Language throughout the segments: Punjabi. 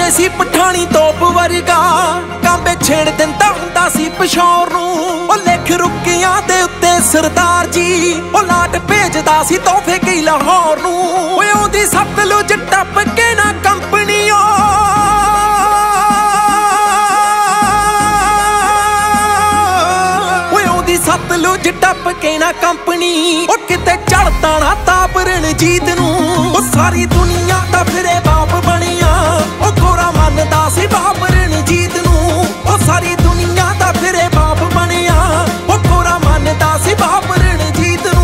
ਜਿਵੇਂ ਸੀ ਪਠਾਣੀ ਤੋਪ ਵਰਗਾ, ਕਾਂਬੇ ਛੇੜ ਦਿੰਦਾ ਹੁੰਦਾ ਸੀ ਪਿਸ਼ੌਰ ਨੂੰ। ਉਹ ਲਿਖ ਰੁਕਿਆਂ ਦੇ ਉੱਤੇ ਸਰਦਾਰ ਜੀ, ਉਹ ਲਾਟ ਭੇਜਦਾ ਸੀ ਤੋਹਫੇ ਕਈ ਲਾਹੌਰ ਨੂੰ। ਓਏ ਉਹਦੀ ਸਤਲੁਜ ਟੱਪ ਕੇ ਨਾ ਕੰਪਨੀ, ਸਤਲੁਜ ਟੱਪ ਕੇ ਨਾ ਕੰਪਨੀ। ਉਹ ਕਿਤੇ ਚੜਦਾ ਨਾ ਤਾਪ ਰਣਜੀਤ ਨੂੰ। ਉਹ ਸਾਰੀ ਦੁਨੀਆ ਦਾ ਫਿਰੇ ਬਾਪ ਬਣਿਆ, ਉਹ ਗੋਰਾ ਮੰਨਦਾ ਸੀ ਬਾਪ ਰਣਜੀਤ ਨੂੰ। ਉਹ ਸਾਰੀ ਦੁਨੀਆ ਦਾ ਫਿਰੇ ਬਾਪ ਬਣਿਆ, ਉਹ ਗੋਰਾ ਮੰਨਦਾ ਸੀ ਬਾਪ ਰਣਜੀਤ ਨੂੰ।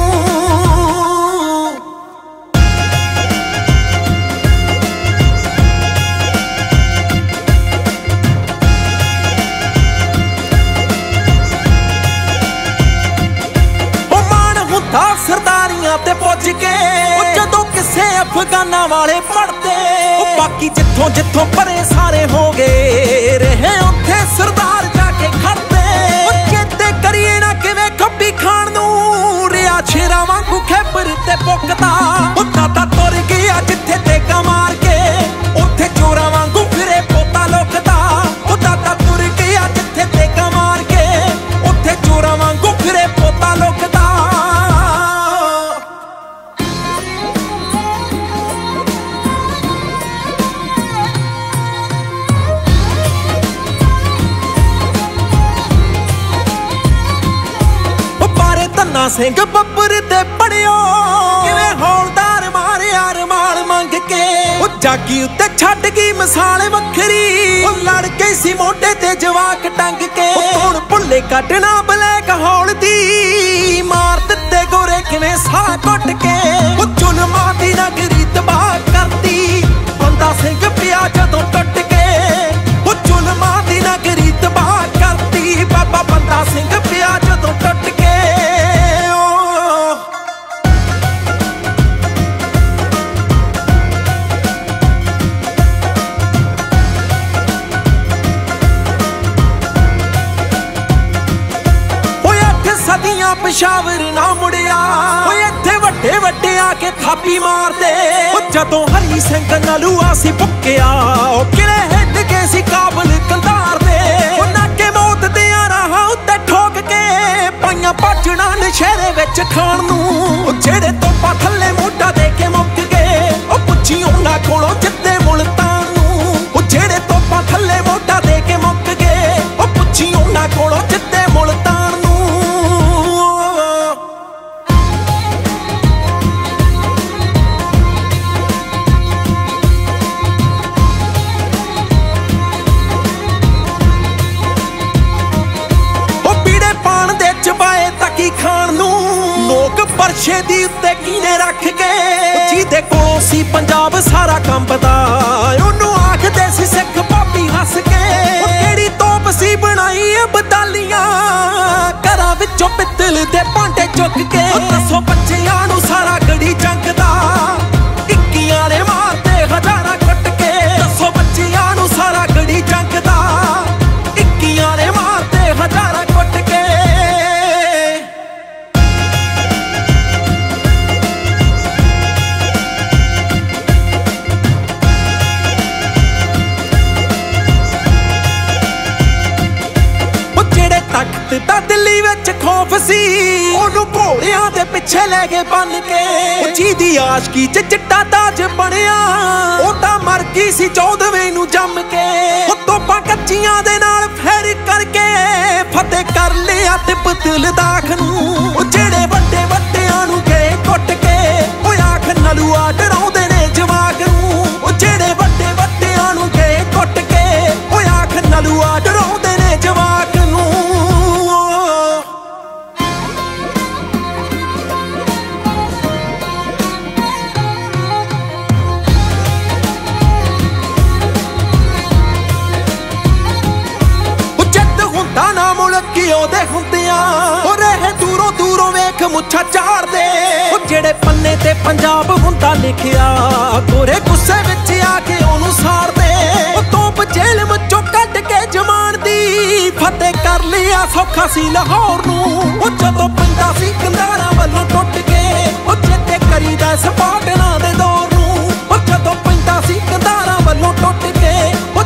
ਸਰਦਾਰੀਆਂ ਤੇ ਪੁੱਜ ਕੇ ਉਹ ਜਦੋਂ ਕਿਸੇ ਅਫਗਾਨਾਂ ਵਾਲੇ ਪੜਦੇ, ਉਹ ਬਾਕੀ ਜਿੱਥੋਂ ਜਿੱਥੋਂ ਪਰੇ ਸਾਰੇ ਹੋ ਗਏ, ਰਹੇ ਉੱਥੇ ਸਰਦਾਰ ਜਾ ਕੇ ਖੜਦੇ। ਉਹ ਚੇਤੇ ਕਰੀਏ ਨਾ ਕਿਵੇਂ ਖੱਬੀ ਖਾਣ ਨੂੰ, ਰਿਆ ਸ਼ੇਰਾਂ ਵਾਂਗੂ ਖੈਬਰ ਤੇ ਪੁੱਕਦਾ। ਉਹ ਦਾਦਾ ਤੁਰ ਗਿਆ ਜਿੱਥੇ ਤੇਗਾ ਮਾਰ ਕੇ, ਉੱਥੇ ਚੋਰਾਂ ਵਾਂਗੂ ਫਿਰੇ ਪੋਤਾ ਲੁਕਦਾ। ਉਹ ਦਾਦਾ ਤੁਰ ਗਿਆ ਜਿੱਥੇ ਤੇਗਾ ਮਾਰ ਕੇ, ਉੱਥੇ ਚੋਰਾਂ ਵਾਂਗੂ ਫਿਰੇ ਪੋਤਾ ਲੁਕਦਾ। ਧੰਨਾ ਸਿੰਘ ਬੱਬਰ ਤੇ ਪੜਿਓ, ਕਿਵੇਂ ਹੌਲਦਾਰ ਮਾਰਿਆ ਰਮਾਲ ਮੰਗ ਕੇ। ਉਹ ਜਾਗੀ ਉੱਤੇ ਛੱਡ ਗਈ ਮਿਸਾਲ ਵੱਖਰੀ, ਉਹ ਲੜ ਗਈ ਸੀ ਮੋਢੇ ਤੇ ਜਵਾਕ ਟੰਗ ਕੇ। ਹੁਣ ਭੁੱਲੇ ਕੱਢਣਾ ਬਲੈਕ ਹੌਲ ਦੀ, ਮਾਰ ਦਿੱਤੇ ਗੋਰੇ ਕਿਵੇਂ ਸਾਹ ਘੁੱਟ ਕੇ। ਉਹ ਜ਼ੁਲਮਾਂ ਦੀ ਨਗਰੀ ਤਬਾਹ ਕਰਤੀ, ਬੰਦਾ ਸਿੰਘ ਪਿਆ ਜਦੋਂ ਟੁੱਟ ਕੇ। ਉਹ ਜ਼ੁਲਮਾਂ ਦੀ ਨਗਰੀ ਤਬਾਹ ਕਰਤੀ, ਬਾਬਾ ਬੰਦਾ ਸਿੰਘ ਪਿਆ ਜਦੋਂ ਟੁੱਟ ਕੇ। ਪਿਸ਼ਾਵਰ ਨਾ ਮੁੜਿਆ, ਓਏ ਇੱਥੇ ਵੱਡੇ ਵੱਡੇ ਆ ਕੇ ਥਾਪੀ ਮਾਰਦੇ। ਉਹ ਜਦੋਂ ਹਰੀ ਸਿੰਘ ਨਲੂਆ ਸੀ ਭੁੱਕਿਆ, ਉਹ ਕਿਲੇ ਹਿੱਟ ਕੇ ਸੀ ਕਾਬਲ ਕੰਧਾਰ ਦੇ। ਉਹ ਨਾਕੇ ਮੌਤ ਦੇ ਰਾਹਾਂ ਉੱਤੇ ਠੋਕ ਕੇ, ਪਾਈਆਂ ਭਾਜਣਾ ਨਸ਼ਹਿਰੇ ਵਿੱਚ ਖਾਣ ਨੂੰ। ਉਹ ਜਿਹੜੇ ਤੋਪਾਂ ਥੱਲੇ ਮੋਢਾ ਦੇ ਕੇ ਮੁੱਕ ਗਏ, ਉਹ ਪੁੱਛੀ ਉਹਨਾਂ ਕੋਲੋਂ ਜਿੱਤੇ ਮੁਲਤਾਨ ਨੂੰ। ਉਹ ਜਿਹੜੇ ਤੋਪਾਂ ਥੱਲੇ ਮੋਢਾ ਦੇ ਕੇ ਮੁੱਕ ਗਏ, ਉਹ ਪੁੱਛੀ ਉਹਨਾਂ ਕੋਲੋਂ ਜਿੱਤੇ ਮੁਲਤਾਨ ਨੂੰ। ਚਬਾਏ ਤੱਕੀ ਖਾਣ ਨੂੰ, ਲੋਕ ਪਰਛੇ ਦੀ ਉੱਤੇ ਕੀਨੇ ਰੱਖ ਕੇ। ਜਿਹਦੇ ਕੋਲੋਂ ਸੀ ਪੰਜਾਬ ਸਾਰਾ ਕੰਬਦਾ, ਉਹਨੂੰ ਆਖਦੇ ਸੀ ਸਿੱਖ ਭਾਬੀ ਹੱਸ ਕੇ। ਉਹ ਕਿਹੜੀ ਤੋਪ ਸੀ ਬਣਾਈ ਅਬਦਾਲੀਆਂ, ਘਰਾਂ ਵਿੱਚੋਂ ਪਿੱਤਲ ਦੇ ਭਾਂਡੇ ਚੁੱਕ ਕੇ। ਦੱਸੋ ਬੱਚਿਆਂ ਨੂੰ ਸਾਰਾ ਗੜੀ ਜੰਗ ਦਾ, ਇੱਕੀਆਂ ਨੇ ਮਾਰਦੇ ਹਜ਼ਾਰਾਂ ਕੁੱਟ ਕੇ। ਦੱਸੋ ਬੱਚਿਆਂ ਨੂੰ ਸਾਰਾ ਗੜੀ ਜੰਗ ਦਾ, ਇੱਕੀਆਂ ਨੇ ਮਾਰਦੇ ਹਜ਼ਾਰਾਂ ਕੁੱਟ ਕੇ। ਤਾਂ ਦਿੱਲੀ ਵਿੱਚ ਖੌਫ ਸੀ, ਉਹਨੂੰ ਘੋੜਿਆਂ ਦੇ ਪਿੱਛੇ ਲੈ ਕੇ ਬੰਨ ਕੇ। ਉਹ ਜਿਹਦੀ ਆਸ਼ਕੀ ਚ ਚਿੱਟਾ ਤਾਜ ਬਣਿਆ, ਉਹ ਤਾਂ ਮਰ ਗਈ ਸੀ 14ਵੇਂ ਨੂੰ ਜੰਮ ਕੇ। ਉਹ ਤੋਪਾਂ ਕੱਚੀਆਂ ਦੇ ਨਾਲ ਫੇਰ ਕਰਕੇ, ਫਤਿਹ ਕਰ ਲਿਆ ਤਿੱਬਤ ਲਦਾਖ ਨੂੰ। ਉਹ ਜਿਹੜੇ ਵੱਡੇ ਵੱਡਿਆਂ ਨੂੰ ਗਏ ਕੁੱਟ ਕੇ, ਉਹ ਆਖ ਨਲੂਆ ਡਰਾਉਂਦੇ ਨੇ ਜਵਾਕ ਨੂੰ। ਉਹ ਜਿਹੜੇ ਵੱਡੇ ਵੱਡਿਆਂ ਨੂੰ ਗਏ ਕੁੱਟ ਕੇ, ਉਹ ਆਖ ਨਲੂਆ ਡਰਾਉਂਦੇ ਨੇ ਜਵਾਕ ਨੂੰ। ਉਹਦੇ ਹੁੰਦਿਆਂ, ਉਹ ਰਹੇ ਦੂਰੋਂ ਦੂਰੋਂ ਵੇਖ ਮੁੱਛਾਂ ਝਾੜਦੇ। ਉਹ ਜਿਹੜੇ ਪੰਨੇ ਤੇ ਪੰਜਾਬ ਹੁੰਦਾ ਲਿਖਿਆ, ਗੋਰੇ ਗੁੱਸੇ ਵਿੱਚ ਆ ਕੇ ਉਹਨੂੰ ਸਾੜਦੇ। ਉਹ ਤੋਪ ਜੇਲ੍ਹ ਵਿੱਚੋਂ ਕੱਢ ਕੇ ਜਮਾਨ ਦੀ, ਫਤਿਹ ਕਰ ਲਿਆ ਸੌਖਾ ਸੀ ਲਾਹੌਰ ਨੂੰ। ਉਹ ਜਦੋਂ ਪੈਂਦਾ ਸੀ ਕੰਧਾਰਾਂ ਵੱਲੋਂ ਟੁੱਟ ਕੇ, ਉਹ ਚੇਤੇ ਕਰੀਦਾ ਸਪਾਟਨਾਂ ਦੇ ਦੌਰ ਨੂੰ। ਉਹ ਜਦੋਂ ਪੈਂਦਾ ਸੀ ਕੰਧਾਰਾਂ ਵੱਲੋਂ ਟੁੱਟ ਕੇ, ਉਹ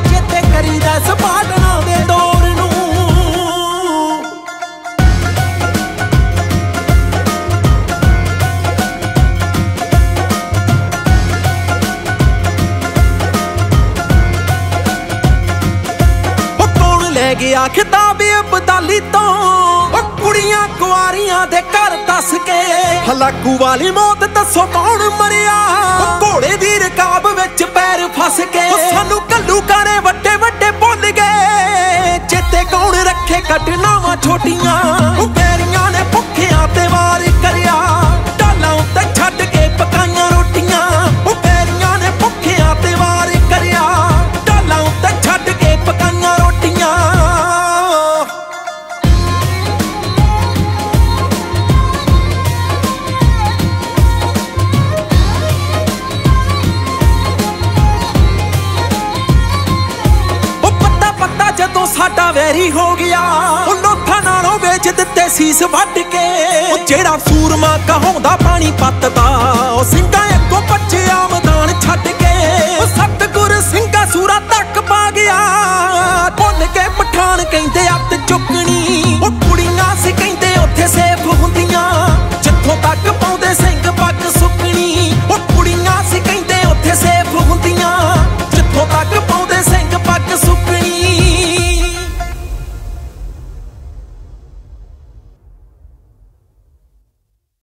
ਗਿਆ ਖਿਤਾਬ ਅਬਦਾਲੀ ਤੋਂ ਉਹ ਕੁੜੀਆਂ ਕੁਆਰੀਆਂ ਦੇ ਘਰ ਦੱਸ ਕੇ। ਹਲਾਕੂ ਵਾਲੀ ਮੌਤ ਦੱਸੋ ਕੌਣ ਮਰਿਆ, ਉਹ ਘੋੜੇ ਦੀ ਰਕਾਬ ਵਿੱਚ ਪੈਰ ਫਸ ਕੇ। ਸਾਨੂੰ ਘੱਲੂਘਾਰੇ ਵੱਡੇ ਵੱਡੇ ਭੁੱਲ ਗਏ, ਚੇਤੇ ਕੌਣ ਰੱਖੇ ਘਟਨਾਵਾਂ ਛੋਟੀਆਂ। ਉਹ ਪੈਰੀਆਂ ਨੇ ਭੁੱਖਿਆਂ ਤੇ ਵਾਰ ਕਰਿਆ, ਢਾਲਾਂ ਉੱਤੇ ਛੱਡ ਕੇ ਪਕਾਈਆਂ ਰੋਟੀਆਂ। ਉਹ ਪੈਰੀਆਂ ਨੇ ਭੁੱਖਿਆਂ ਤੇ ਵਾਰ ਕਰਿਆ, ਢਾਲਾਂ ਉੱਤੇ ਛੱਡ ਕੇ ਪਕਾਈਆਂ ਰੋਟੀਆਂ। ਜਦੋਂ ਸਾਡਾ ਵੈਰੀ ਹੋ ਗਿਆ, ਉਹ ਲੋਕਾਂ ਨਾਲੋਂ ਵੇਚ ਦਿੱਤੇ ਸੀਸ ਵੱਢ ਕੇ। ਉਹ ਜਿਹੜਾ ਸੂਰਮਾ ਕਹਾਉਂਦਾ ਪਾਣੀ ਪੱਤ ਦਾ, ਉਹ ਸਿੰਘਾਂ ਅੱਗੋਂ ਭੱਜਿਆ ਮੈਦਾਨ ਛੱਡ